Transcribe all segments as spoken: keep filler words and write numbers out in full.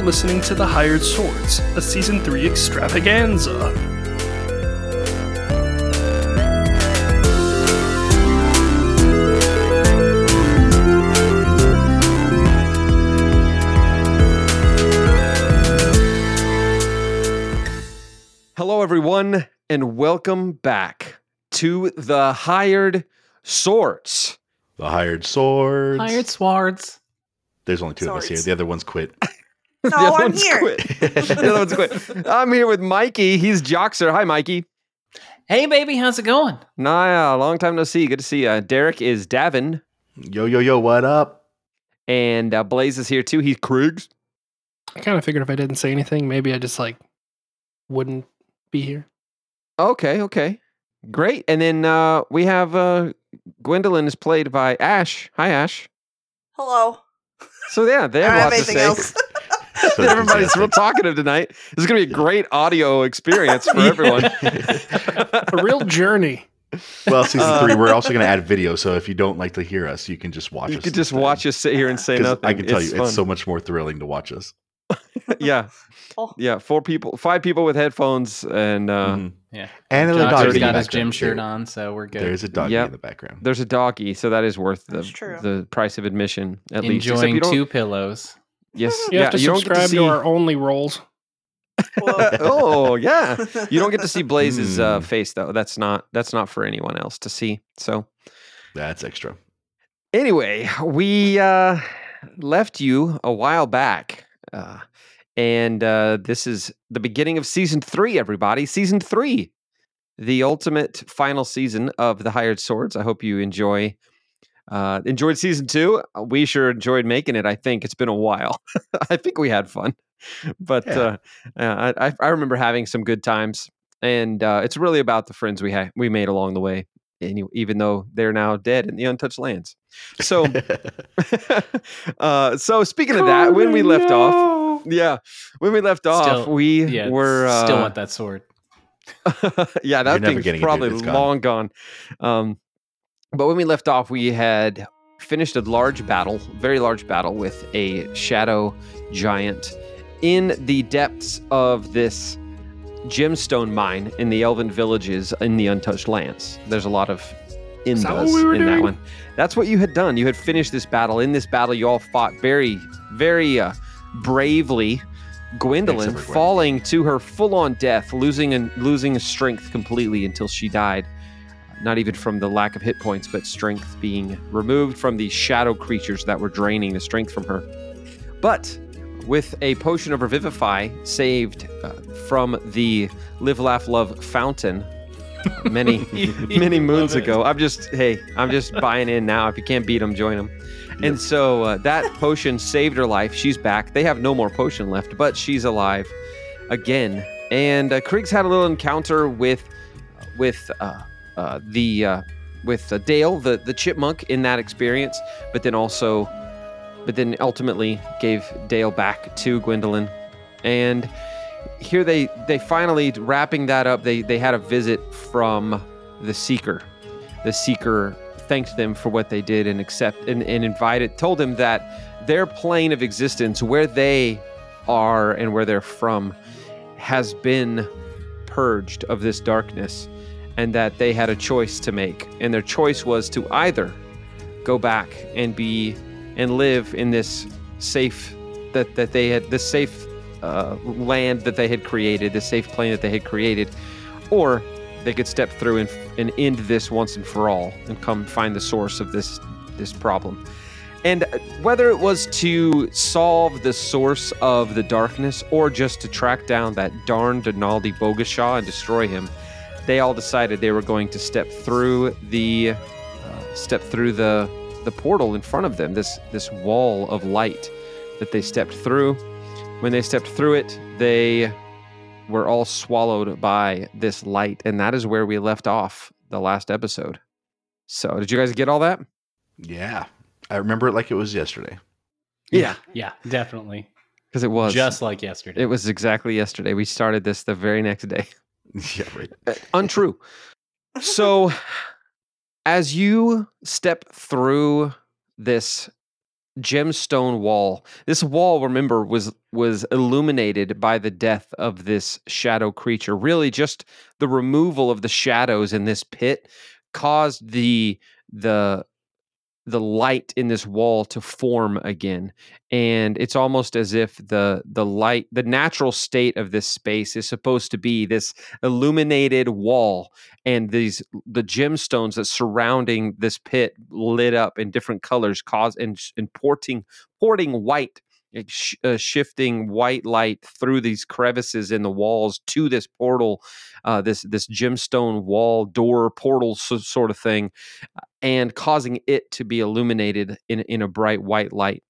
listening to The Hired Swords, a Season three extravaganza. Hello, everyone, and welcome back to The Hired Swords. The Hired Swords. Hired Swords. There's only two Swords. of us here. The other one's quit. No, the other I'm one's here. Quit. The other one's quit. I'm here with Mikey. He's Joxer. Hi, Mikey. Hey, baby, how's it going? Naya, long time no see. Good to see you. Derek is Davin, Yo, yo, yo, what up? and uh, Blaze is here too. He's Kriegs. I kind of figured if I didn't say anything, maybe I just like wouldn't be here. Okay, okay. Great. And then uh, we have uh, Gwendolyn is played by Ash. Hi, Ash. Hello. So, yeah, they I have don't a have lot to anything say. else. So Everybody's real enthusiastic. talkative tonight. This is going to be a great audio experience for everyone. A real journey. Well, season Uh, three, we're also going to add video, so if you don't like to hear us, you can just watch You us. could just instead. watch us sit here and say 'Cause nothing. I can tell It's you, fun. it's so much more thrilling to watch us. yeah, Oh. yeah. Four people, five people with headphones, and uh, Mhm. Yeah. And a Joxer's doggy in the got his background. gym shirt There- on, so we're good. There's a doggy Yep. in the background. there's a doggy, so that is worth the That's true. the price of admission at least. Except Enjoying you don't- two pillows. Yes, You yeah. have to you don't get to subscribe see. to, our only roles. Whoa. oh yeah, you don't get to see Blaze's uh, Hmm. face though. That's not that's not for anyone else to see. So That's extra. anyway, we uh, left you a while back. Uh, and uh, this is the beginning of season three, everybody. Season three, the ultimate final season of The Hired Swords. I hope you enjoy uh, enjoyed season two. We sure enjoyed making it. I think it's been a while. I think we had fun, but Yeah. uh, uh, I, I remember having some good times. And uh, it's really about the friends we had we made along the way, and even though they're now dead in the untouched lands. So, uh, so speaking of that, when we left off, yeah, when we left off, Still- we Yeah, were uh, still want that sword. yeah, that You're never thing's getting it, dude. probably It's gone. long gone. Um, but when we left off, we had finished a large battle, very large battle with a shadow giant in the depths of this gemstone mine in the elven villages in the untouched lands. There's a lot of Is that what indas we were in that doing? one. That's what you had done. You had finished this battle. In this battle, you all fought very, very uh, bravely. Gwendolyn Except for Gwen. falling to her full-on death, losing and losing strength completely until she died. Not even from the lack of hit points, but strength being removed from the shadow creatures that were draining the strength from her. But with a potion of Revivify saved uh, from the Live, Laugh, Love fountain many, many moons Love it. ago. I'm just, hey, I'm just buying in now. If you can't beat them, join them. And so uh, that potion saved her life. She's back. They have no more potion left, but she's alive again. And uh, Kriegs had a little encounter with, with uh, uh, the, uh, with uh, Dale, the the chipmunk, in that experience. But then also, but then ultimately gave Dale back to Gwendolyn. And here they they finally wrapping that up. They they had a visit from the Seeker. The Seeker thanked them for what they did and accept and, and invited, told them that their plane of existence, where they are and where they're from, has been purged of this darkness, and that they had a choice to make. And their choice was to either go back and be and live in this safe that that they had this safe uh, land that they had created, this safe plane that they had created, or they could step through and, and end this once and for all and come find the source of this this problem. And whether it was to solve the source of the darkness or just to track down that darn Donaldi Bogashaw and destroy him, they all decided they were going to step through the uh, step through the the portal in front of them, this this wall of light that they stepped through. When they stepped through it, they were all swallowed by this light, and that is where we left off the last episode. So, did you guys get all that? Yeah. I remember it like it was yesterday. Yeah, Yeah, definitely. because it was Just like yesterday. it was exactly yesterday. We started this the very next day. Yeah, right. Uh, untrue. So, as you step through this gemstone wall. This wall, remember, was was illuminated by the death of this shadow creature. Really, just the removal of the shadows in this pit caused the the the light in this wall to form again. And it's almost as if the the light, the natural state of this space is supposed to be this illuminated wall, and these the gemstones that surrounding this pit lit up in different colors, cause and, and porting porting white, sh- uh, shifting white light through these crevices in the walls to this portal, uh, this this gemstone wall door portal so, sort of thing, and causing it to be illuminated in in a bright white light.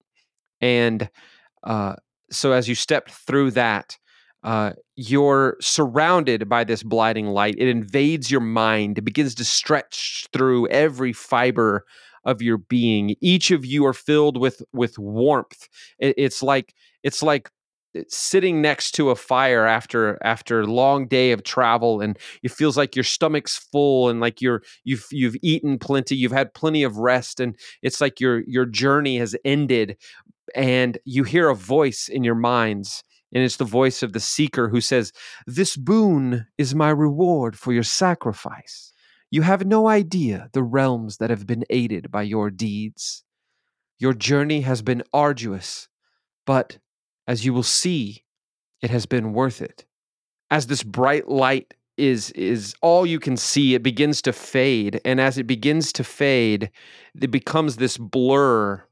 And uh, so as you step through that, uh, you're surrounded by this blinding light. It invades your mind. It begins to stretch through every fiber of your being. Each of you are filled with with warmth. It, it's like it's like sitting next to a fire after after a long day of travel, and it feels like your stomach's full and like you're you've you've eaten plenty, you've had plenty of rest, and it's like your your journey has ended, and you hear a voice in your minds, and it's the voice of the seeker who says, "This boon is my reward for your sacrifice. You have no idea the realms that have been aided by your deeds. Your journey has been arduous, but as you will see, it has been worth it." As this bright light is is all you can see, it begins to fade, and as it begins to fade, it becomes this blur,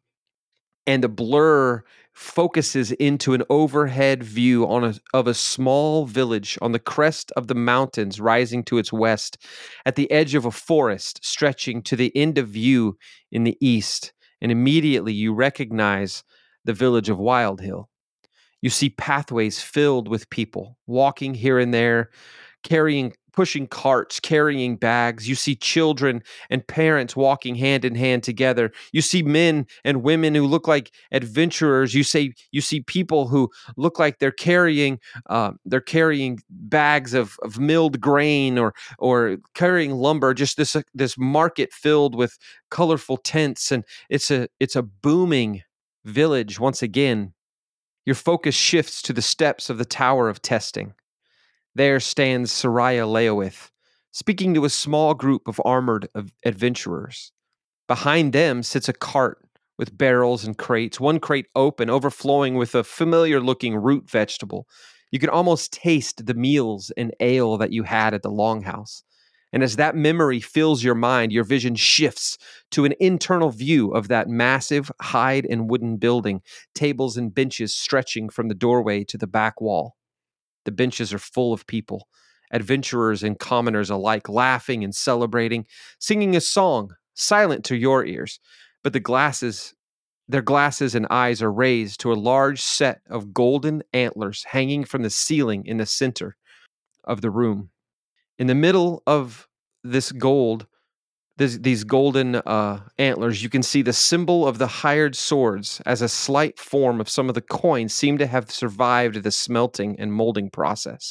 and the blur focuses into an overhead view on a, of a small village on the crest of the mountains rising to its west, at the edge of a forest stretching to the end of view in the east. And immediately you recognize the village of Wild Hill. You see pathways filled with people walking here and there, carrying, pushing carts, carrying bags. You see children and parents walking hand in hand together. You see men and women who look like adventurers. You say you see people who look like they're carrying uh, they're carrying bags of, of milled grain, or or carrying lumber. Just this uh, this market filled with colorful tents, and it's a it's a booming village once again. Your focus shifts to the steps of the Tower of Testing. There stands Soraya Leowith, speaking to a small group of armored adventurers. Behind them sits a cart with barrels and crates, one crate open, overflowing with a familiar-looking root vegetable. You can almost taste the meals and ale that you had at the Longhouse. And as that memory fills your mind, your vision shifts to an internal view of that massive hide and wooden building, tables and benches stretching from the doorway to the back wall. The benches are full of people, adventurers and commoners alike, laughing and celebrating, singing a song, silent to your ears, but the glasses, their glasses and eyes are raised to a large set of golden antlers hanging from the ceiling in the center of the room. In the middle of this gold, this, these golden uh, antlers, you can see the symbol of the hired swords, as a slight form of some of the coins seem to have survived the smelting and molding process.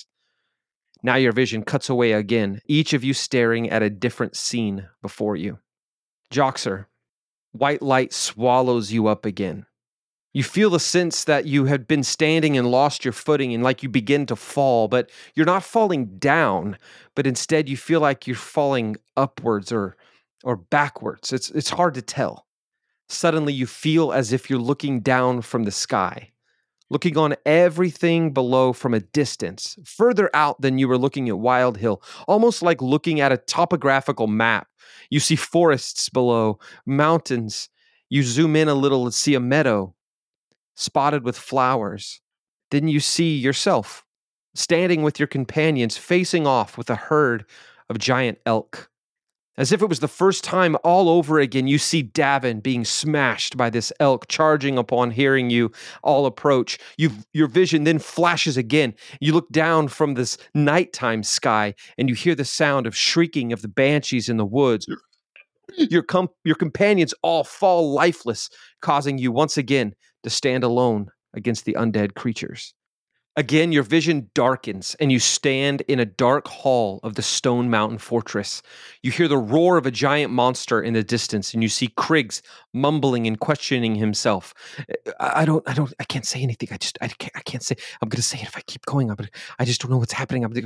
Now your vision cuts away again, each of you staring at a different scene before you. Joxer, white light swallows you up again. You feel the sense that you had been standing and lost your footing, and like you begin to fall, but you're not falling down, but instead you feel like you're falling upwards or or backwards. It's it's hard to tell. Suddenly you feel as if you're looking down from the sky, looking on everything below from a distance, further out than you were looking at Wild Hill, almost like looking at a topographical map. You see forests below, mountains. You zoom in a little and see a meadow spotted with flowers. Then you see yourself standing with your companions, facing off with a herd of giant elk. As if it was the first time all over again, you see Davin being smashed by this elk, charging upon hearing you all approach. You've, your vision then flashes again. You look down from this nighttime sky, and you hear the sound of shrieking of the banshees in the woods. Your, com- your companions all fall lifeless, causing you once again to stand alone against the undead creatures. Again, your vision darkens and you stand in a dark hall of the Stone Mountain Fortress. You hear the roar of a giant monster in the distance and you see Kriggs mumbling and questioning himself. I, I don't, I don't, I can't say anything. I just, I can't, I can't say, I'm going to say it if I keep going. But I just don't know what's happening. I'm,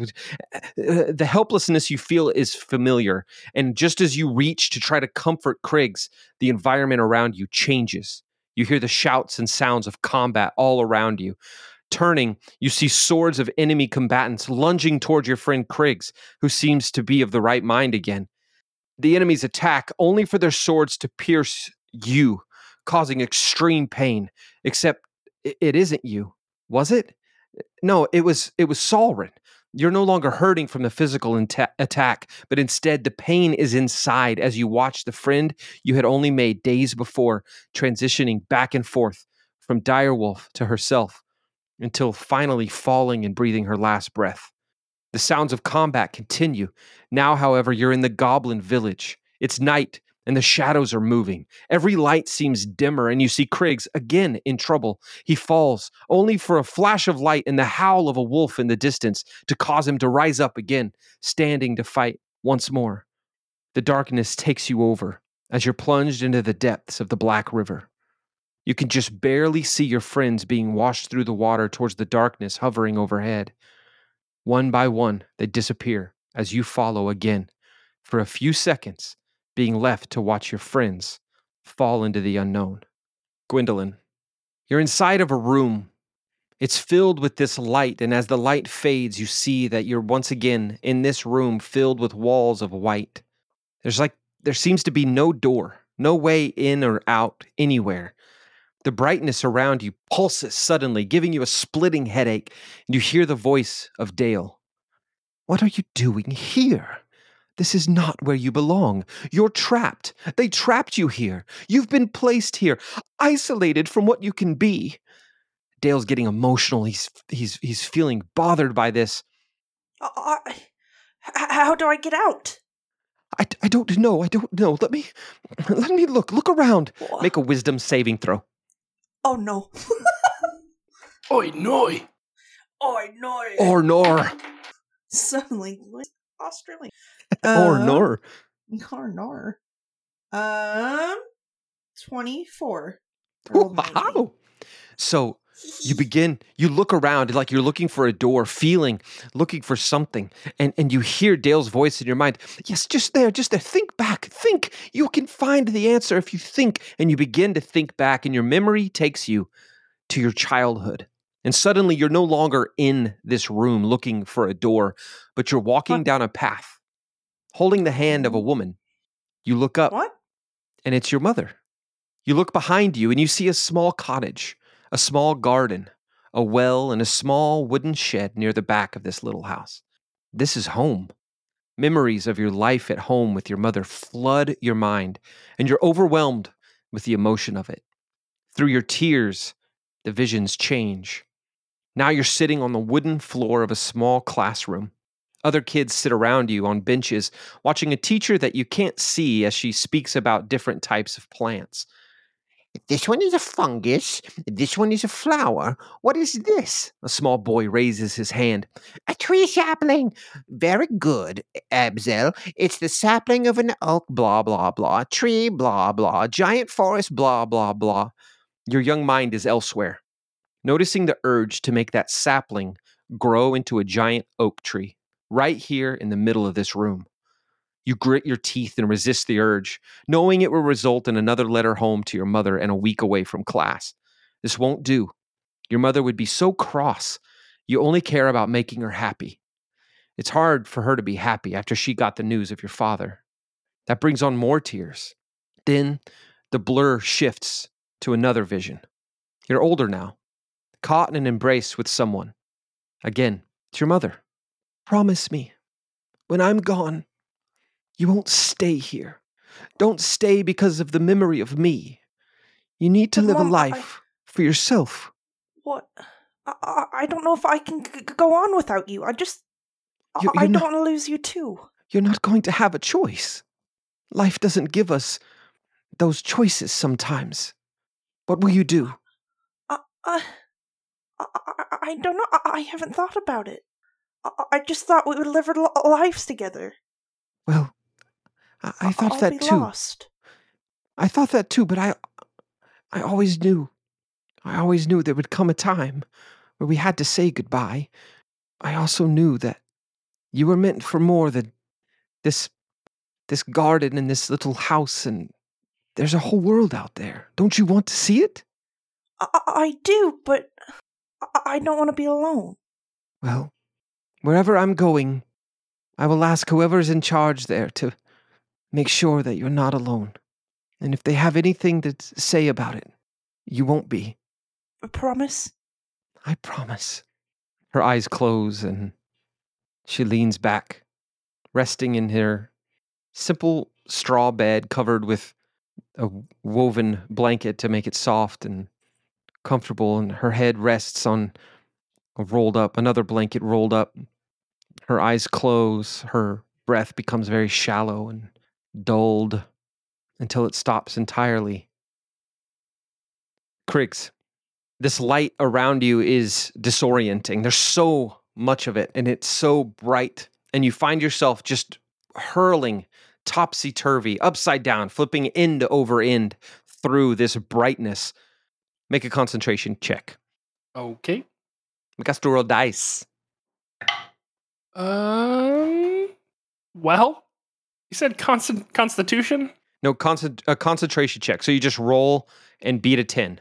uh, the helplessness you feel is familiar. And just as you reach to try to comfort Kriggs, the environment around you changes. You hear the shouts and sounds of combat all around you. Turning, you see swords of enemy combatants lunging toward your friend Kriggs, who seems to be of the right mind again. The enemies attack only for their swords to pierce you, causing extreme pain. Except it isn't you, was it? No, it was it was Solrin. You're no longer hurting from the physical inta- attack, but instead the pain is inside as you watch the friend you had only made days before transitioning back and forth from Direwolf to herself, until finally falling and breathing her last breath. The sounds of combat continue. Now, however, you're in the Goblin Village. It's night, and the shadows are moving. Every light seems dimmer, and you see Kriggs again in trouble. He falls, only for a flash of light and the howl of a wolf in the distance to cause him to rise up again, standing to fight once more. The darkness takes you over as you're plunged into the depths of the Black River. You can just barely see your friends being washed through the water towards the darkness hovering overhead. One by one, they disappear as you follow again, for a few seconds, being left to watch your friends fall into the unknown. Gwendolyn, you're inside of a room. It's filled with this light, and as the light fades, you see that you're once again in this room filled with walls of white. There's like, there seems to be no door, no way in or out anywhere. The brightness around you pulses suddenly, giving you a splitting headache, and you hear the voice of Dale. What are you doing here? This is not where you belong. You're trapped. They trapped you here. You've been placed here, isolated from what you can be. Dale's getting emotional. He's he's he's feeling bothered by this. Uh, uh, h- how do I get out? I, I don't know. I don't know. Let me let me look. Look around. Wha- Make a wisdom saving throw. Oh no. Oi, noi. Oh no. Or nor. Suddenly Australian. Or Uh, nor. Nor nor. Um twenty-four. I rolled ninety. Wow. So you begin, you look around like you're looking for a door, feeling, looking for something, and, and you hear Dale's voice in your mind. Yes, just there, just there. Think back, think. You can find the answer if you think. And you begin to think back, and your memory takes you to your childhood. And suddenly you're no longer in this room looking for a door, but you're walking What? down a path, holding the hand of a woman. You look up, What? and it's your mother. You look behind you, and you see a small cottage, a small garden, a well, and a small wooden shed near the back of this little house. This is home. Memories of your life at home with your mother flood your mind, and you're overwhelmed with the emotion of it. Through your tears, the visions change. Now you're sitting on the wooden floor of a small classroom. Other kids sit around you on benches, watching a teacher that you can't see as she speaks about different types of plants. This one is a fungus. This one is a flower. What is this? A small boy raises his hand. A tree sapling. Very good, Abzel. It's the sapling of an oak, blah, blah, blah. Tree, blah, blah. Giant forest, blah, blah, blah. Your young mind is elsewhere, noticing the urge to make that sapling grow into a giant oak tree, right here in the middle of this room. You grit your teeth and resist the urge, knowing it will result in another letter home to your mother and a week away from class. This won't do. Your mother would be so cross. You only care about making her happy. It's hard for her to be happy after she got the news of your father. That brings on more tears. Then the blur shifts to another vision. You're older now, caught in an embrace with someone. Again, it's your mother. Promise me, when I'm gone, you won't stay here. Don't stay because of the memory of me. You need to But live Mom, a life for yourself. What? I, I, I don't know if I can g- g- go on without you. I just. I, You- I you're don't not- want to lose you too. You're not going to have a choice. Life doesn't give us those choices sometimes. What will you do? I, I, I, I, I don't know. I, I haven't thought about it. I, I just thought we would live our li- lives together. Well, I, I thought I'll that be too. lost. I thought that too, but I, I always knew. I always knew there would come a time where we had to say goodbye. I also knew that you were meant for more than this, this garden and this little house, and there's a whole world out there. Don't you want to see it? I, I I do, but I, I don't want to be alone. Well, wherever I'm going, I will ask whoever's in charge there to make sure that you're not alone. And if they have anything to say about it, you won't be. I promise? I promise. Her eyes close and she leans back, resting in her simple straw bed covered with a woven blanket to make it soft and comfortable, and her head rests on a rolled up, another blanket rolled up. Her eyes close, her breath becomes very shallow and dulled until it stops entirely. Kriggs, this light around you is disorienting. There's so much of it, and it's so bright, and you find yourself just hurling topsy-turvy, upside down, flipping end over end through this brightness. Make a concentration check. Okay. Make us to roll dice. Um. Well, you said constant constitution. No, concent- a concentration check. So you just roll and beat a ten.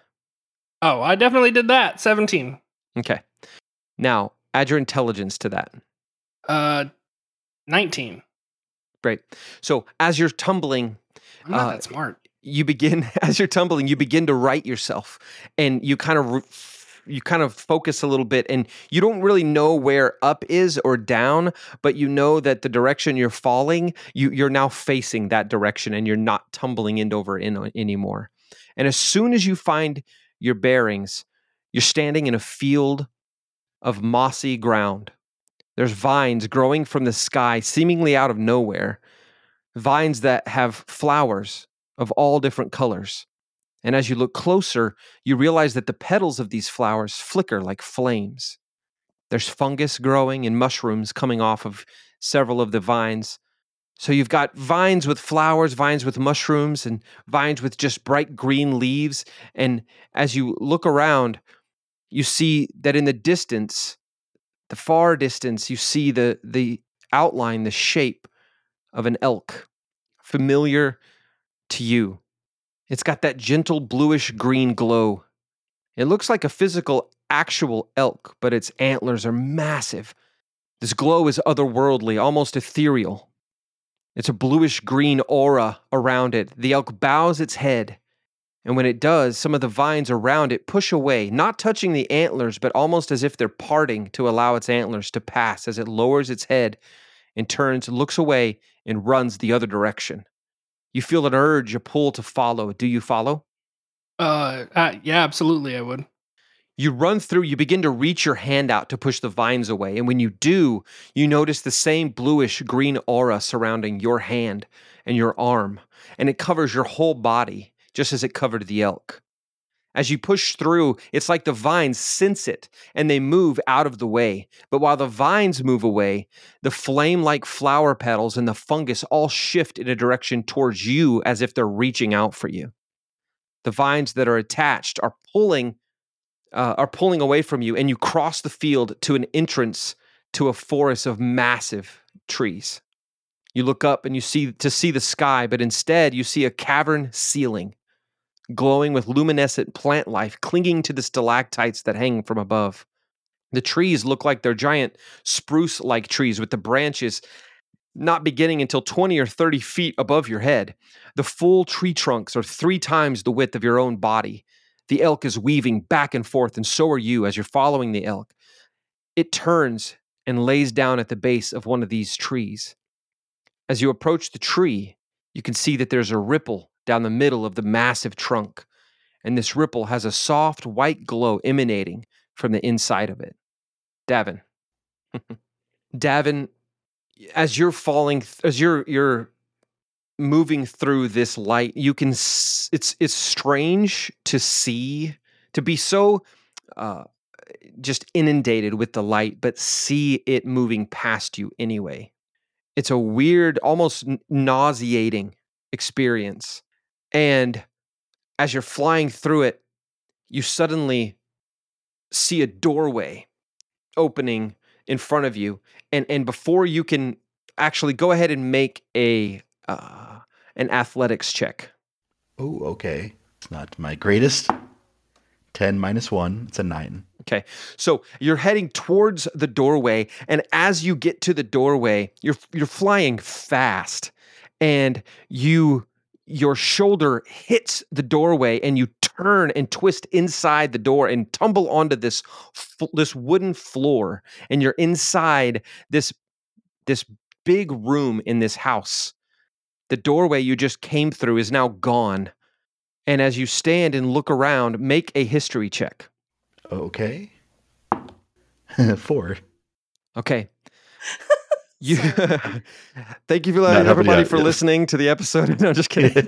Oh, I definitely did that. Seventeen. Okay. Now, add your intelligence to that. Uh, nineteen. Great. So as you're tumbling, I'm not Uh, that smart. you begin, as you're tumbling, you begin to right yourself, and you kind of, re- you kind of focus a little bit, and you don't really know where up is or down, but you know that the direction you're falling, you, you're now facing that direction, and you're not tumbling end over in anymore. And as soon as you find your bearings, you're standing in a field of mossy ground. There's vines growing from the sky, seemingly out of nowhere, vines that have flowers of all different colors. And as you look closer, you realize that the petals of these flowers flicker like flames. There's fungus growing and mushrooms coming off of several of the vines. So you've got vines with flowers, vines with mushrooms, and vines with just bright green leaves. And as you look around, you see that in the distance, the far distance, you see the the outline, the shape of an elk, familiar to you. It's got that gentle bluish green glow. It looks like a physical, actual elk, but its antlers are massive. This glow is otherworldly, almost ethereal. It's a bluish green aura around it. The elk bows its head, and when it does, some of the vines around it push away, not touching the antlers, but almost as if they're parting to allow its antlers to pass as it lowers its head and turns, looks away, and runs the other direction. You feel an urge, a pull to follow. Do you follow? Uh, uh, yeah, absolutely, I would. You run through, you begin to reach your hand out to push the vines away. And when you do, you notice the same bluish green aura surrounding your hand and your arm, and it covers your whole body, just as it covered the elk. As you push through, it's like the vines sense it and they move out of the way. But while the vines move away, the flame like flower petals and the fungus all shift in a direction towards you as if they're reaching out for you. The vines that are attached are pulling uh, are pulling away from you, and you cross the field to an entrance to a forest of massive trees. You look up and you see to see the sky, but instead you see a cavern ceiling glowing with luminescent plant life clinging to the stalactites that hang from above. The trees look like they're giant spruce-like trees with the branches not beginning until twenty or thirty feet above your head. The full tree trunks are three times the width of your own body. The elk is weaving back and forth, and so are you as you're following the elk. It turns and lays down at the base of one of these trees. As you approach the tree, you can see that there's a ripple down the middle of the massive trunk, and this ripple has a soft white glow emanating from the inside of it. Davin. Davin, as you're falling, as you're you're moving through this light, you can. It's it's strange to see, to be so uh, just inundated with the light, but see it moving past you anyway. It's a weird, almost nauseating experience. And as you're flying through it, you suddenly see a doorway opening in front of you. And, and before you can actually go ahead and make a uh, an athletics check. Oh, okay. It's not my greatest. ten minus one. It's a nine. Okay. So you're heading towards the doorway. And as you get to the doorway, you're you're flying fast. And you your shoulder hits the doorway and you turn and twist inside the door and tumble onto this this wooden floor. And you're inside this this big room in this house. The doorway you just came through is now gone. And as you stand and look around, make a history check. Okay. Four. Okay. You Thank you for Not helping you everybody out, for yes. listening to the episode. No, just kidding.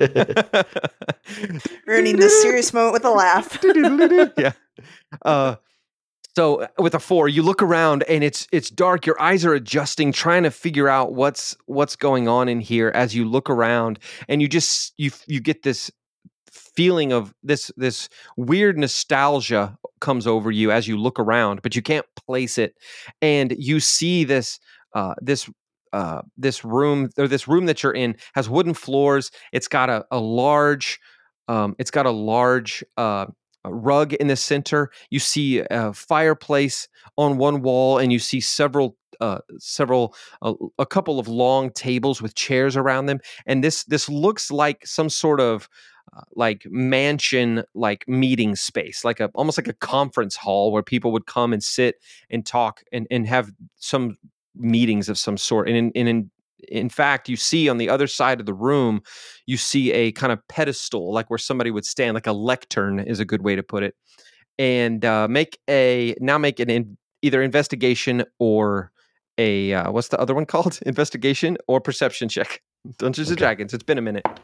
Ruining this serious moment with a laugh. Yeah. Uh, so with a four, you look around and it's it's dark. Your eyes are adjusting, trying to figure out what's what's going on in here as you look around, and you just you you get this feeling of this this weird nostalgia comes over you as you look around, but you can't place it, and you see this uh, this uh, this room or this room that you're in has wooden floors. It's got a, a large um, it's got a large uh, a rug in the center. You see a fireplace on one wall, and you see several uh, several uh, a couple of long tables with chairs around them. And this this looks like some sort of uh, like mansion, like meeting space, like a almost like a conference hall where people would come and sit and talk and and have some meetings of some sort. And in, and in in fact, you see on the other side of the room, you see a kind of pedestal, like where somebody would stand, like a lectern is a good way to put it. And uh, make a now make an in, either investigation or a uh, what's the other one called? Investigation or perception check. Dungeons and Okay. Dragons. It's been a minute.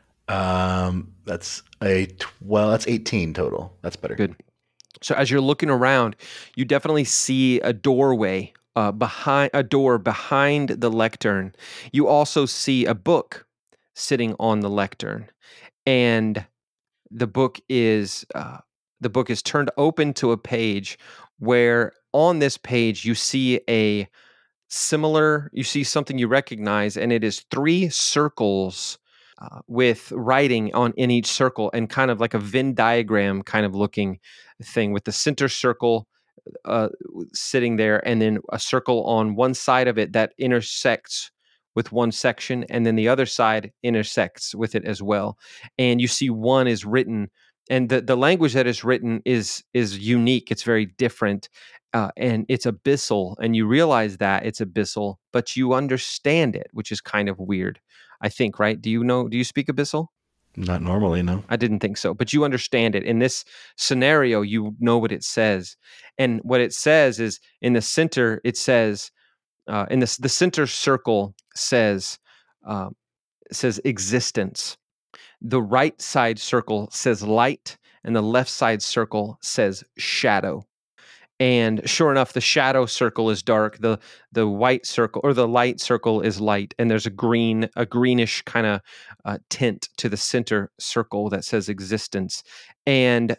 Um, that's a twelve. That's eighteen total. That's better. Good. So as you're looking around, you definitely see a doorway uh, behind a door behind the lectern. You also see a book sitting on the lectern, and the book is uh, the book is turned open to a page where on this page you see a similar. You see something you recognize, and it is three circles. Uh, with writing on in each circle and kind of like a Venn diagram kind of looking thing with the center circle uh, sitting there and then a circle on one side of it that intersects with one section and then the other side intersects with it as well. And you see one is written and the, the language that is written is is unique. It's very different. Uh, and it's abyssal, and you realize that it's abyssal, but you understand it, which is kind of weird. I think, right? Do you know? Do you speak abyssal? Not normally, no. I didn't think so, but you understand it. In this scenario, you know what it says, and what it says is in the center. It says uh, in the the center circle says uh, says existence. The right side circle says light, and the left side circle says shadow. And sure enough, the shadow circle is dark. the The white circle or the light circle is light, and there's a green, a greenish kind of uh, tint to the center circle that says existence. And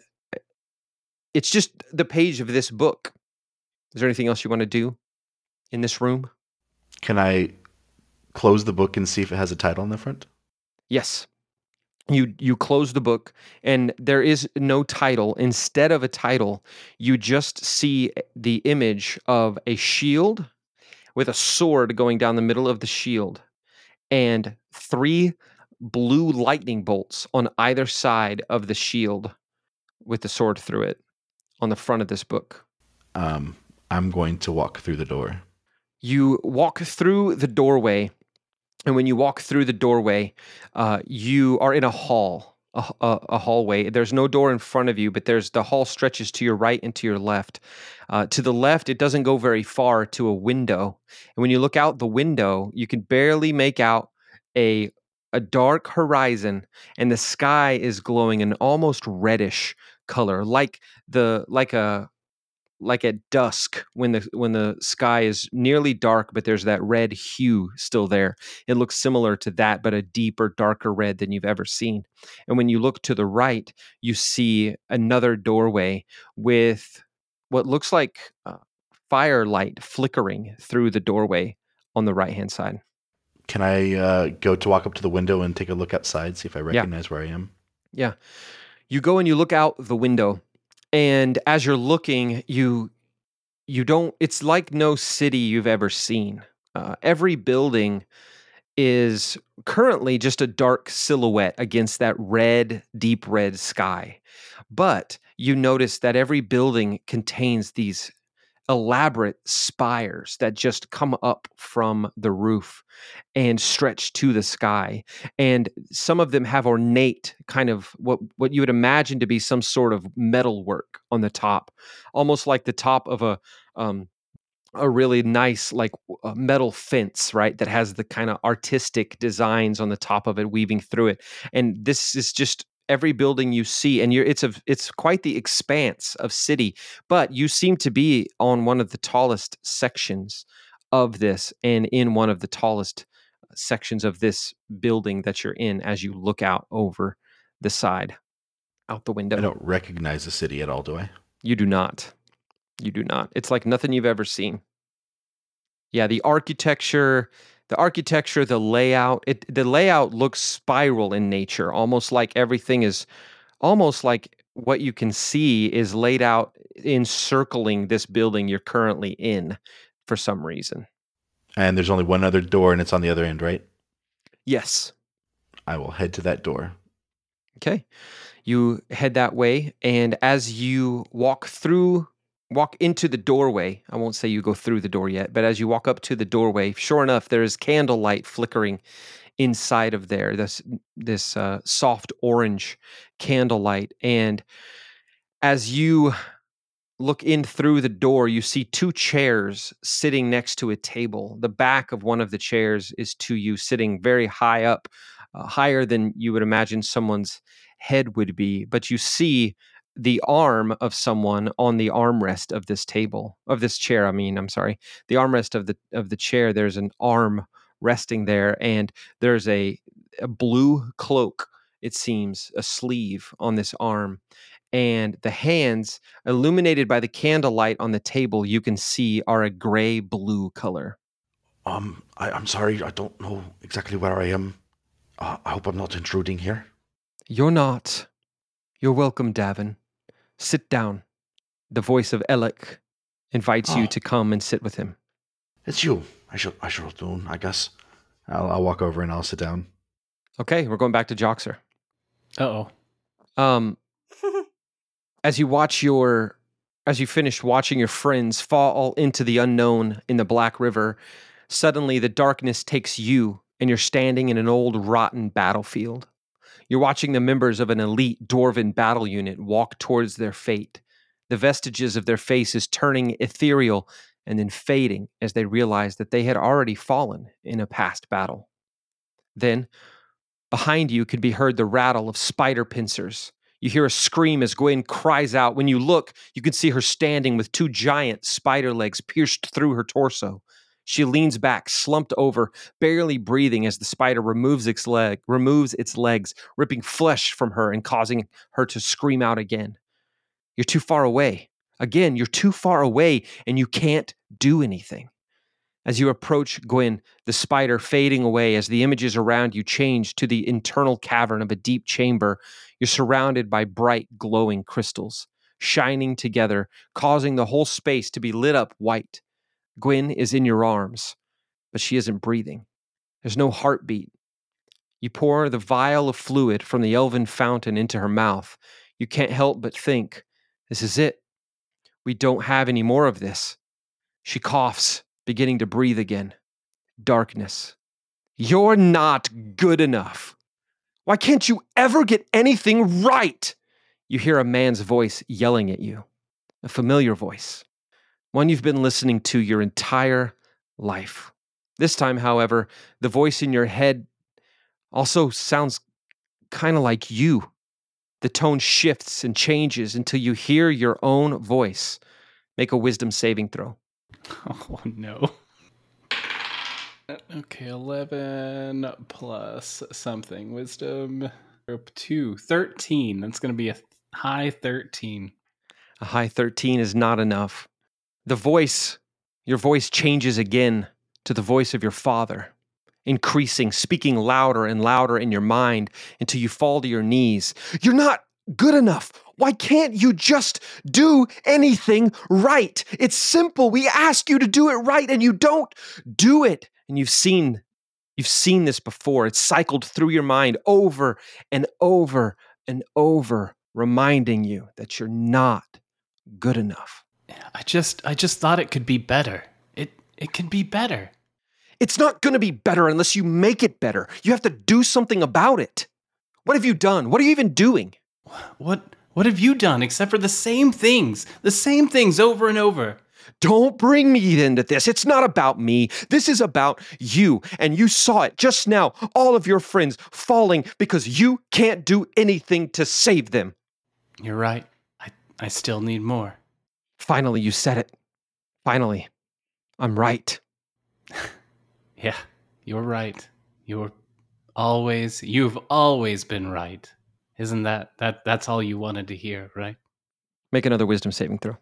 it's just the page of this book. Is there anything else you want to do in this room? Can I close the book and see if it has a title on the front? Yes. You you close the book, and there is no title. Instead of a title, you just see the image of a shield with a sword going down the middle of the shield and three blue lightning bolts on either side of the shield with the sword through it on the front of this book. Um, I'm going to walk through the door. You walk through the doorway, and when you walk through the doorway, uh, you are in a hall, a, a, a hallway. There's no door in front of you, but there's the hall stretches to your right and to your left. Uh, to the left, it doesn't go very far to a window. And when you look out the window, you can barely make out a a dark horizon, and the sky is glowing an almost reddish color, like the like a like at dusk when the when the sky is nearly dark, but there's that red hue still there. It looks similar to that, but a deeper, darker red than you've ever seen. And when you look to the right, you see another doorway with what looks like uh, firelight flickering through the doorway on the right hand side. Can I uh, go to walk up to the window and take a look outside, see if I recognize where I am? Yeah. You go and you look out the window, and as you're looking, you you don't it's like no city you've ever seen. Uh, every building is currently just a dark silhouette against that red, deep red sky. But you notice that every building contains these elaborate spires that just come up from the roof and stretch to the sky. And some of them have ornate kind of what, what you would imagine to be some sort of metal work on the top, almost like the top of a um, a really nice like uh, metal fence, right? That has the kind of artistic designs on the top of it weaving through it. And this is just every building you see, and you're it's a it's quite the expanse of city, but you seem to be on one of the tallest sections of this and in one of the tallest sections of this building that you're in as you look out over the side out the window. I don't recognize the city at all, do I? You do not. You do not. It's like nothing you've ever seen. Yeah, the architecture, the architecture, the layout, it the layout looks spiral in nature, almost like everything is almost like what you can see is laid out encircling this building you're currently in for some reason. And there's only one other door, and it's on the other end, right? Yes. I will head to that door. Okay. You head that way, and as you walk through walk into the doorway, I won't say you go through the door yet, but as you walk up to the doorway, sure enough, there is candlelight flickering inside of there, this this uh, soft orange candlelight. And as you look in through the door, you see two chairs sitting next to a table. The back of one of the chairs is to you, sitting very high up, uh, higher than you would imagine someone's head would be. But you see the arm of someone on the armrest of this table, of this chair. I mean, I'm sorry, the armrest of the of the chair. There's an arm resting there, and there's a, a blue cloak. It seems a sleeve on this arm. And the hands, illuminated by the candlelight on the table, you can see are a gray blue color. Um, I, I'm sorry, I don't know exactly where I am. Uh, I hope I'm not intruding here. You're not. You're welcome, Davin. Sit down. The voice of Elec invites Oh. you to come and sit with him. It's you. I should I should have known, I guess. I'll, I'll walk over and I'll sit down. Okay, we're going back to Joxer. Uh-oh. Um, as you watch your, as you finish watching your friends fall into the unknown in the Black River, suddenly the darkness takes you and you're standing in an old rotten battlefield. You're watching the members of an elite Dwarven battle unit walk towards their fate. The vestiges of their faces turning ethereal and then fading as they realize that they had already fallen in a past battle. Then, behind you could be heard the rattle of spider pincers. You hear a scream as Gwen cries out. When you look, you can see her standing with two giant spider legs pierced through her torso. She leans back, slumped over, barely breathing as the spider removes its leg, removes its legs, ripping flesh from her and causing her to scream out again. You're too far away. Again, you're too far away and you can't do anything. As you approach Gwen, the spider fading away as the images around you change to the internal cavern of a deep chamber, you're surrounded by bright, glowing crystals, shining together, causing the whole space to be lit up white. Gwen is in your arms, but she isn't breathing. There's no heartbeat. You pour the vial of fluid from the elven fountain into her mouth. You can't help but think, this is it. We don't have any more of this. She coughs, beginning to breathe again. Darkness. You're not good enough. Why can't you ever get anything right? You hear a man's voice yelling at you. A familiar voice. One you've been listening to your entire life. This time, however, the voice in your head also sounds kind of like you. The tone shifts and changes until you hear your own voice. Make a wisdom saving throw. Oh, no. Okay, eleven plus something. Wisdom, two. thirteen. That's going to be a high thirteen. A high thirteen is not enough. The voice, your voice changes again to the voice of your father, increasing, speaking louder and louder in your mind until you fall to your knees. You're not good enough. Why can't you just do anything right? It's simple. We ask you to do it right and you don't do it. And you've seen, you've seen this before. It's cycled through your mind over and over and over, reminding you that you're not good enough. I just I just thought it could be better. It it can be better. It's not going to be better unless you make it better. You have to do something about it. What have you done? What are you even doing? What what have you done except for the same things? The same things over and over. Don't bring me into this. It's not about me. This is about you. And you saw it just now. All of your friends falling because you can't do anything to save them. You're right. I, I still need more. Finally, you said it. Finally, I'm right. Yeah, you're right. You're always, you've always been right. Isn't that, that, that's all you wanted to hear, right? Make another wisdom saving throw.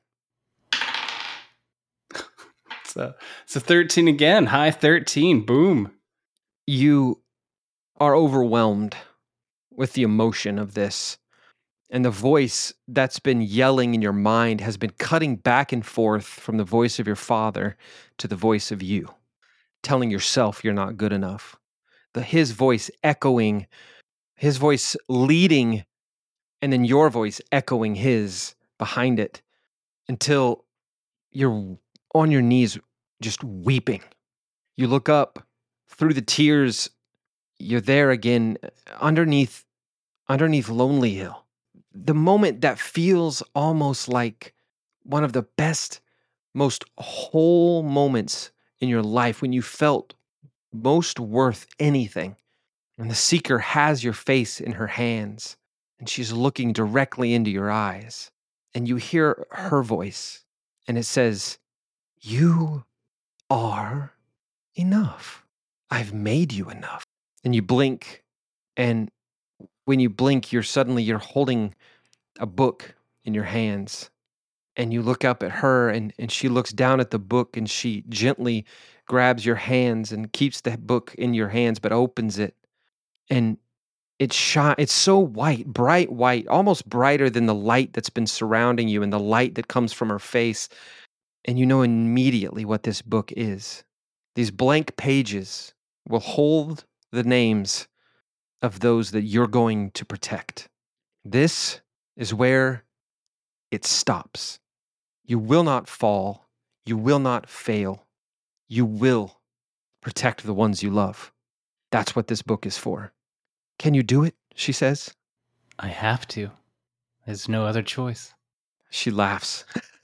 So, so thirteen again, high thirteen, boom. You are overwhelmed with the emotion of this. And the voice that's been yelling in your mind has been cutting back and forth from the voice of your father to the voice of you, telling yourself you're not good enough. The his voice echoing, his voice leading, and then your voice echoing his behind it until you're on your knees just weeping. You look up through the tears, you're there again underneath underneath Lonely Hill. The moment that feels almost like one of the best, most whole moments in your life when you felt most worth anything. And the seeker has your face in her hands and she's looking directly into your eyes. And you hear her voice and it says, "You are enough. I've made you enough." And you blink, and when you blink, you're suddenly you're holding a book in your hands, and you look up at her, and, and she looks down at the book, and she gently grabs your hands and keeps the book in your hands, but opens it, and it shine. It's so white, bright white, almost brighter than the light that's been surrounding you, and the light that comes from her face. And you know immediately what this book is. These blank pages will hold the names of those that you're going to protect. This is where it stops. You will not fall. You will not fail. You will protect the ones you love. That's what this book is for. Can you do it? She says. I have to. There's no other choice. She laughs.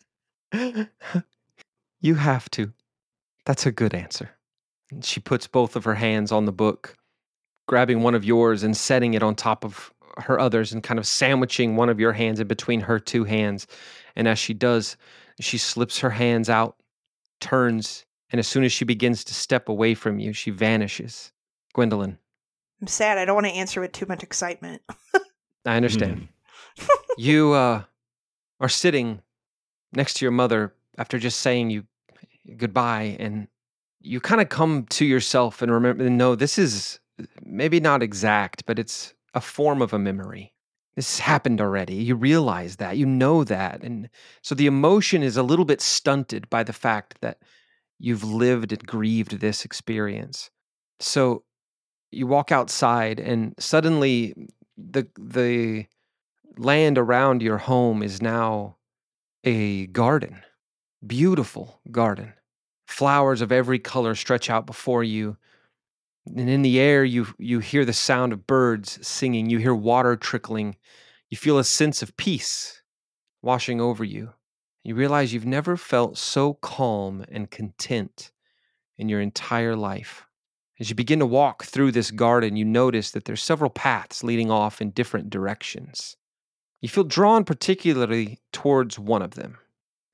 You have to. That's a good answer. And she puts both of her hands on the book, grabbing one of yours and setting it on top of her others and kind of sandwiching one of your hands in between her two hands. And as she does, she slips her hands out, turns, and as soon as she begins to step away from you, she vanishes. Gwendolyn. I'm sad. I don't want to answer with too much excitement. I understand. You uh, are sitting next to your mother after just saying you goodbye, and you kind of come to yourself and remember, no, this is maybe not exact, but it's a form of a memory. This happened already. You realize that, you know that. And so the emotion is a little bit stunted by the fact that you've lived and grieved this experience. So you walk outside and suddenly the the land around your home is now a garden, beautiful garden. Flowers of every color stretch out before you. And in the air, you you hear the sound of birds singing. You hear water trickling. You feel a sense of peace washing over you. You realize you've never felt so calm and content in your entire life. As you begin to walk through this garden, you notice that there's several paths leading off in different directions. You feel drawn particularly towards one of them.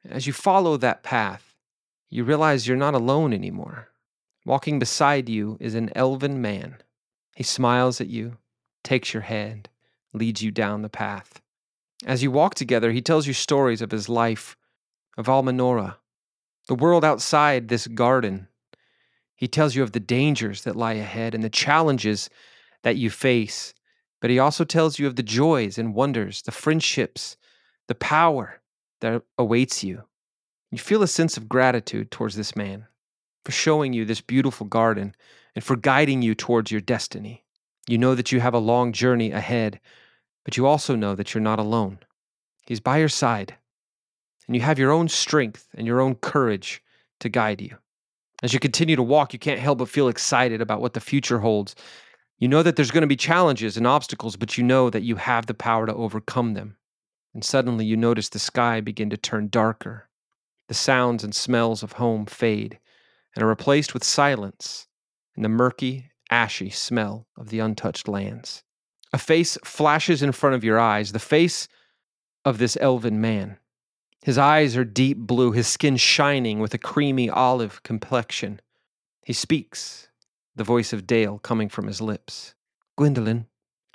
As you follow that path, you realize you're not alone anymore. Walking beside you is an elven man. He smiles at you, takes your hand, leads you down the path. As you walk together, he tells you stories of his life, of Almanora, the world outside this garden. He tells you of the dangers that lie ahead and the challenges that you face, but he also tells you of the joys and wonders, the friendships, the power that awaits you. You feel a sense of gratitude towards this man for showing you this beautiful garden and for guiding you towards your destiny. You know that you have a long journey ahead, but you also know that you're not alone. He's by your side, and you have your own strength and your own courage to guide you. As you continue to walk, you can't help but feel excited about what the future holds. You know that there's going to be challenges and obstacles, but you know that you have the power to overcome them. And suddenly you notice the sky begin to turn darker. The sounds and smells of home fade and are replaced with silence and the murky, ashy smell of the untouched lands. A face flashes in front of your eyes, the face of this elven man. His eyes are deep blue, his skin shining with a creamy olive complexion. He speaks, the voice of Dale coming from his lips. Gwendolyn,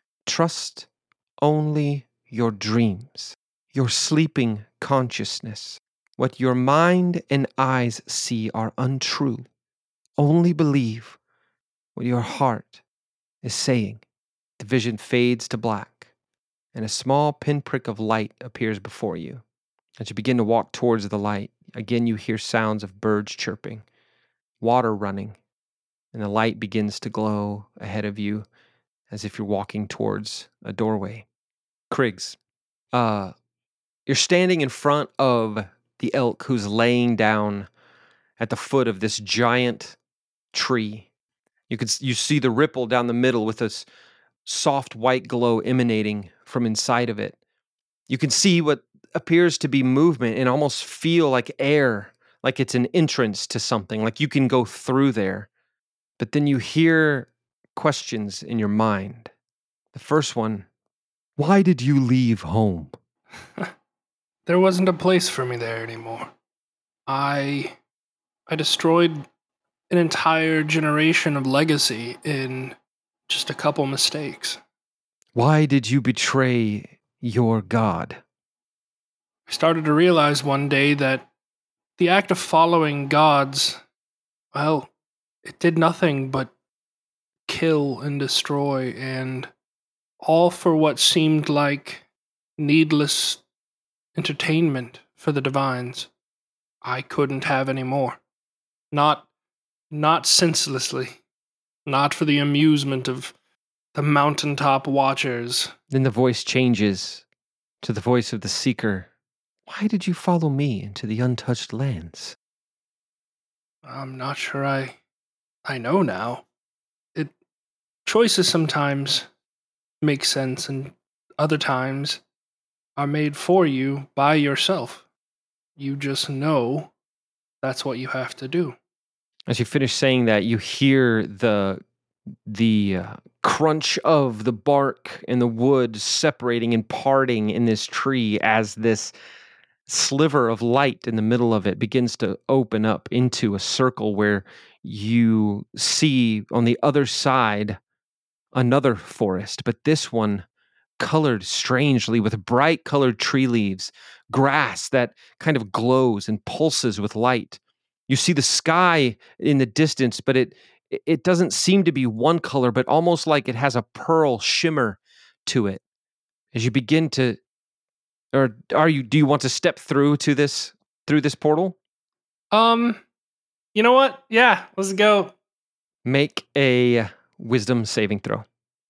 trust only your dreams, your sleeping consciousness. What your mind and eyes see are untrue. Only believe what your heart is saying. The vision fades to black, and a small pinprick of light appears before you. As you begin to walk towards the light, again you hear sounds of birds chirping, water running, and the light begins to glow ahead of you as if you're walking towards a doorway. Kriggs, uh, you're standing in front of the elk who's laying down at the foot of this giant tree. You can you see the ripple down the middle with this soft white glow emanating from inside of it. You can see what appears to be movement and almost feel like air, like it's an entrance to something, like you can go through there. But then you hear questions in your mind. The first one, why did you leave home? There wasn't a place for me there anymore. I I destroyed an entire generation of legacy in just a couple mistakes. Why did you betray your god? I started to realize one day that the act of following gods, well, it did nothing but kill and destroy, and all for what seemed like needless entertainment for the divines. I couldn't have any more. Not, not senselessly. Not for the amusement of the mountaintop watchers. Then the voice changes to the voice of the seeker. Why did you follow me into the untouched lands? I'm not sure I I know now. It choices sometimes make sense and other times are made for you by yourself. You just know that's what you have to do. As you finish saying that, you hear the the uh, crunch of the bark and the wood separating and parting in this tree as this sliver of light in the middle of it begins to open up into a circle where you see on the other side another forest, but this one colored strangely with bright colored tree leaves, grass that kind of glows and pulses with light. You see the sky in the distance, but it it doesn't seem to be one color, but almost like it has a pearl shimmer to it. As you begin to, or are you? Do you want to step through to this through this portal? Um, you know what? Yeah, let's go. Make a wisdom saving throw.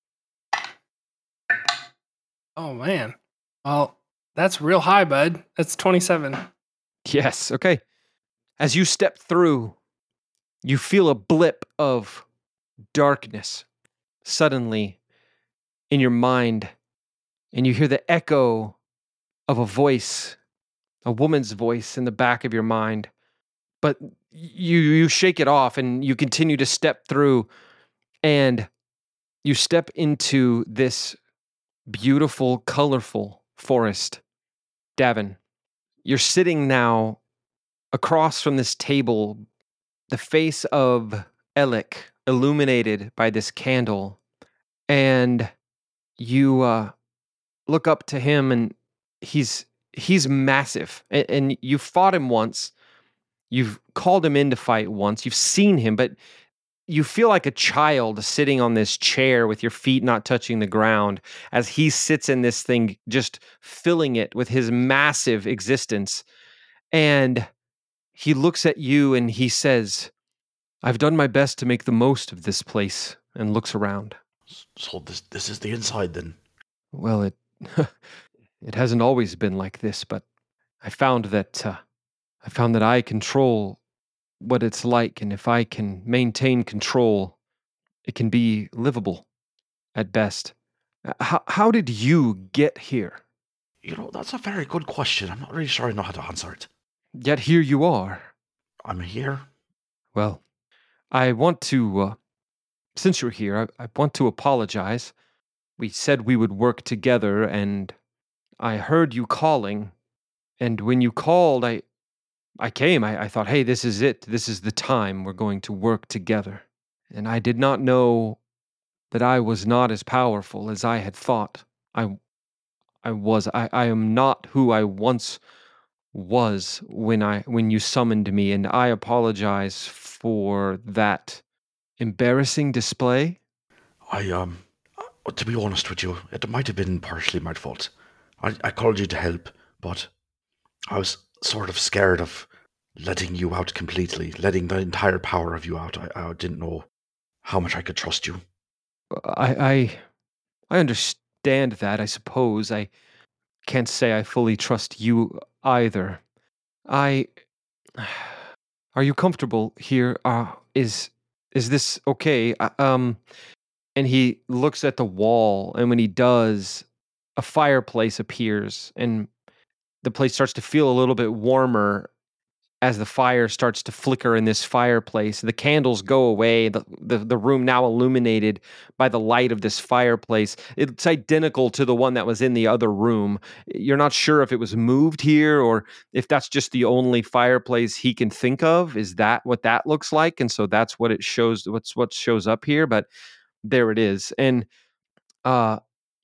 Oh man. Well, that's real high, bud. That's twenty-seven. Yes. Okay. As you step through, you feel a blip of darkness suddenly in your mind, and you hear the echo of a voice, a woman's voice in the back of your mind. But you you shake it off and you continue to step through, and you step into this beautiful, colorful forest. Davin, you're sitting now across from this table, the face of Alec illuminated by this candle, and you uh, look up to him, and he's he's massive, and, and you've fought him once, you've called him in to fight once, you've seen him, but you feel like a child sitting on this chair with your feet not touching the ground as he sits in this thing, just filling it with his massive existence. And he looks at you and he says, "I've done my best to make the most of this place," and looks around. So this this is the inside then. Well, it it hasn't always been like this, but I found that uh, I found that I control what it's like, and if I can maintain control, it can be livable at best. Uh, How how did you get here? You know, that's a very good question. I'm not really sure I know how to answer it. Yet here you are. I'm here. Well, I want to, uh, since you're here, I, I want to apologize. We said we would work together, and I heard you calling, and when you called, I I came. I, I thought, hey, this is it. This is the time we're going to work together. And I did not know that I was not as powerful as I had thought I I was. I, I am not who I once was when I when you summoned me, and I apologize for that embarrassing display. I um, uh, to be honest with you, it might have been partially my fault. I I called you to help, but I was sort of scared of letting you out completely, letting the entire power of you out. I, I didn't know how much I could trust you. I I I understand that, I suppose. I can't say I fully trust you either. I Are you comfortable here? Uh is is this okay? Uh, um and he looks at the wall, and when he does, a fireplace appears, and the place starts to feel a little bit warmer as the fire starts to flicker in this fireplace. The candles go away, the, the, the room now illuminated by the light of this fireplace. It's identical to the one that was in the other room. You're not sure if it was moved here or if that's just the only fireplace he can think of. Is that what that looks like? And so that's what it shows, what's what shows up here. But there it is. And uh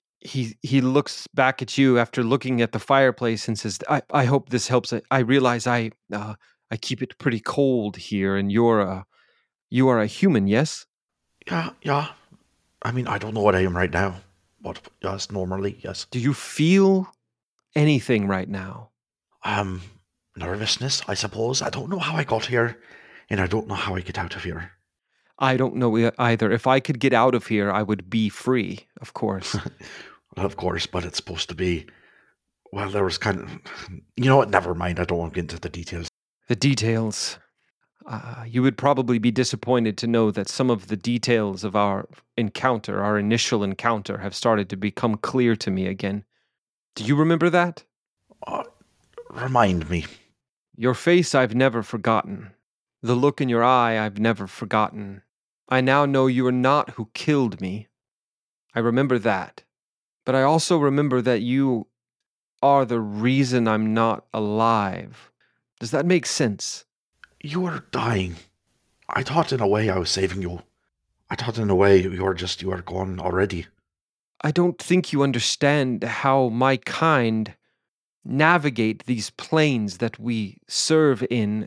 he he looks back at you after looking at the fireplace and says, "I, I hope this helps. I, I realize I uh, I keep it pretty cold here, and you're a you are a human, yes? Yeah, yeah. I mean, I don't know what I am right now, but yes, normally, yes. Do you feel anything right now?" Um, nervousness, I suppose. I don't know how I got here, and I don't know how I get out of here. I don't know e- either. If I could get out of here, I would be free, of course. Well, of course, but it's supposed to be. Well, there was kind of. You know what? Never mind. I don't want to get into the details. The details. Uh, you would probably be disappointed to know that some of the details of our encounter, our initial encounter, have started to become clear to me again. Do you remember that? Uh, remind me. Your face I've never forgotten. The look in your eye I've never forgotten. I now know you are not who killed me. I remember that. But I also remember that you are the reason I'm not alive. Does that make sense? You were dying. I thought in a way I was saving you. I thought in a way you were just, you were gone already. I don't think you understand how my kind navigate these planes that we serve in.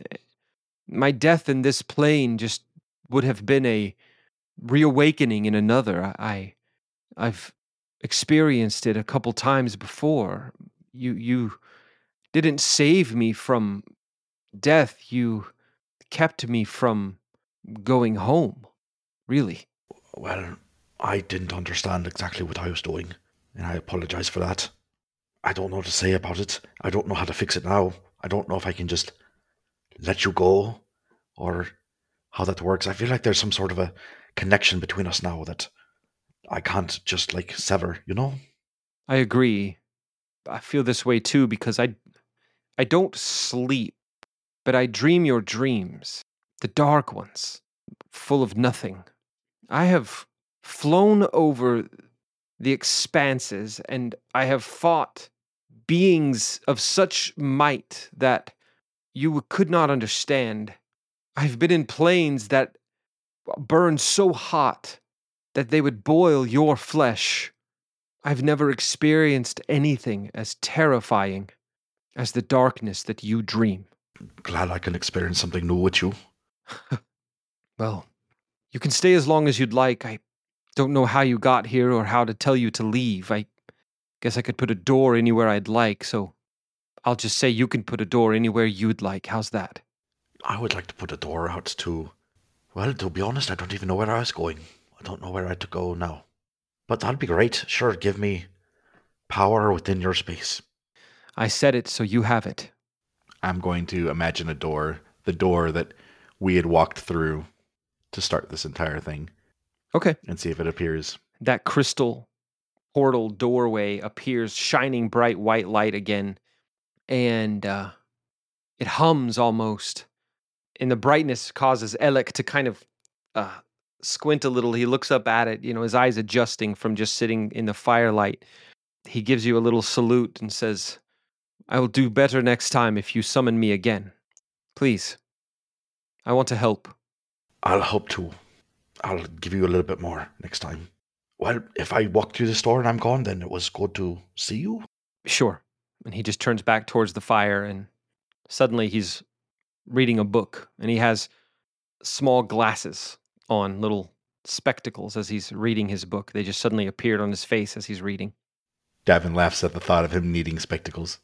My death in this plane just would have been a reawakening in another. I I've experienced it a couple times before. You you didn't save me from death. You kept me from going home. Really. Well, I didn't understand exactly what I was doing, and I apologize for that. I don't know what to say about it. I don't know how to fix it now. I don't know if I can just let you go or how that works. I feel like there's some sort of a connection between us now that I can't just like sever, you know? I agree. I feel this way too because I I don't sleep, but I dream your dreams, the dark ones, full of nothing. I have flown over the expanses and I have fought beings of such might that you could not understand. I've been in plains that burn so hot that they would boil your flesh. I've never experienced anything as terrifying as the darkness that you dream. Glad I can experience something new with you. Well, you can stay as long as you'd like. I don't know how you got here or how to tell you to leave. I guess I could put a door anywhere I'd like, so I'll just say you can put a door anywhere you'd like. How's that? I would like to put a door out to... Well, to be honest, I don't even know where I was going. I don't know where I had to go now. But that'd be great. Sure, give me power within your space. I said it, so you have it. I'm going to imagine a door, the door that we had walked through to start this entire thing, Okay. and see if it appears. That crystal portal doorway appears, shining bright white light again, and uh, it hums almost. And the brightness causes Alec to kind of uh, squint a little. He looks up at it, you know, his eyes adjusting from just sitting in the firelight. He gives you a little salute and says, I will do better next time if you summon me again. Please. I want to help. I'll help too. I'll give you a little bit more next time. Well, if I walk through this door and I'm gone, then it was good to see you. Sure. And he just turns back towards the fire, and suddenly he's reading a book, and he has small glasses on, little spectacles as he's reading his book. They just suddenly appeared on his face as he's reading. Davin laughs at the thought of him needing spectacles.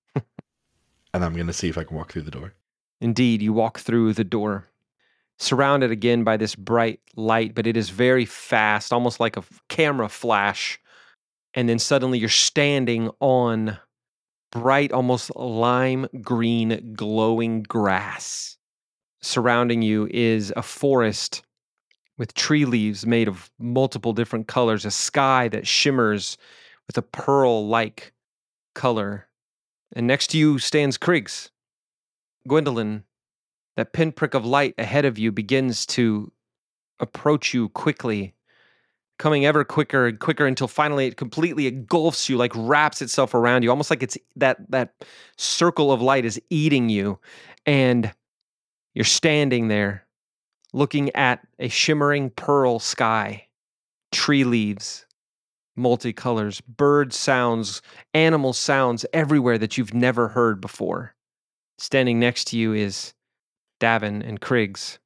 And I'm going to see if I can walk through the door. Indeed, you walk through the door, surrounded again by this bright light, but it is very fast, almost like a f- camera flash. And then suddenly you're standing on bright, almost lime green, glowing grass. Surrounding you is a forest with tree leaves made of multiple different colors, a sky that shimmers with a pearl-like color. And next to you stands Kriggs. Gwendolyn, that pinprick of light ahead of you begins to approach you quickly, coming ever quicker and quicker until finally it completely engulfs you, like wraps itself around you, almost like it's that that circle of light is eating you. And you're standing there looking at a shimmering pearl sky, tree leaves, multicolors, bird sounds, animal sounds everywhere that you've never heard before. Standing next to you is Davin and Kriggs.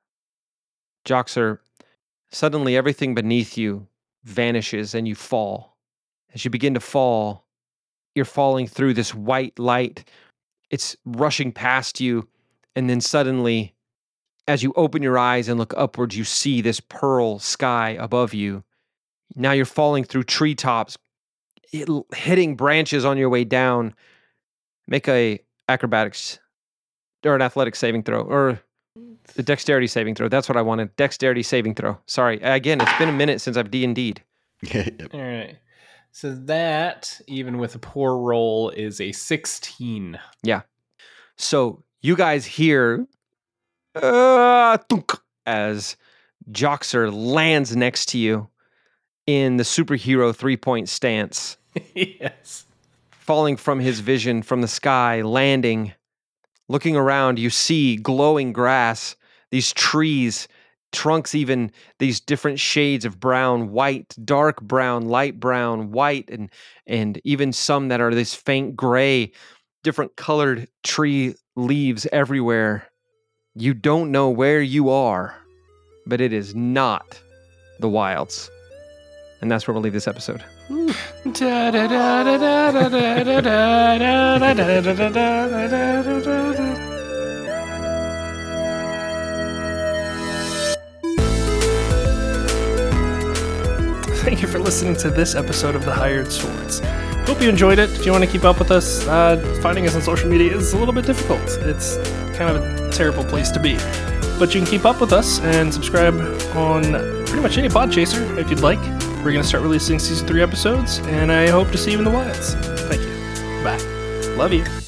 Joxer, suddenly everything beneath you vanishes and you fall. As you begin to fall, you're falling through this white light. It's rushing past you, and then suddenly, as you open your eyes and look upwards, you see this pearl sky above you. Now you're falling through treetops, hitting branches on your way down. Make a acrobatics or an athletics saving throw, or the dexterity saving throw. That's what I wanted. Dexterity saving throw. Sorry. Again, it's been a minute since I've D and D'd. All right. So that, even with a poor roll, is a sixteen. Yeah. So you guys hear uh, thunk, as Joxer lands next to you in the superhero three-point stance. Yes. Falling from his vision from the sky, landing. Looking around, you see glowing grass, these trees, trunks even, these different shades of brown, white, dark brown, light brown, white, and and even some that are this faint gray, different colored tree leaves everywhere. You don't know where you are, but it is not the wilds. And that's where we'll leave this episode. Thank you for listening to this episode of The Hired Swords. Hope you enjoyed it. If you want to keep up with us, uh, finding us on social media is a little bit difficult. It's kind of a terrible place to be. But you can keep up with us and subscribe on pretty much any Podchaser if you'd like. We're going to start releasing season three episodes, and I hope to see you in the wilds. Thank you. Bye. Love you.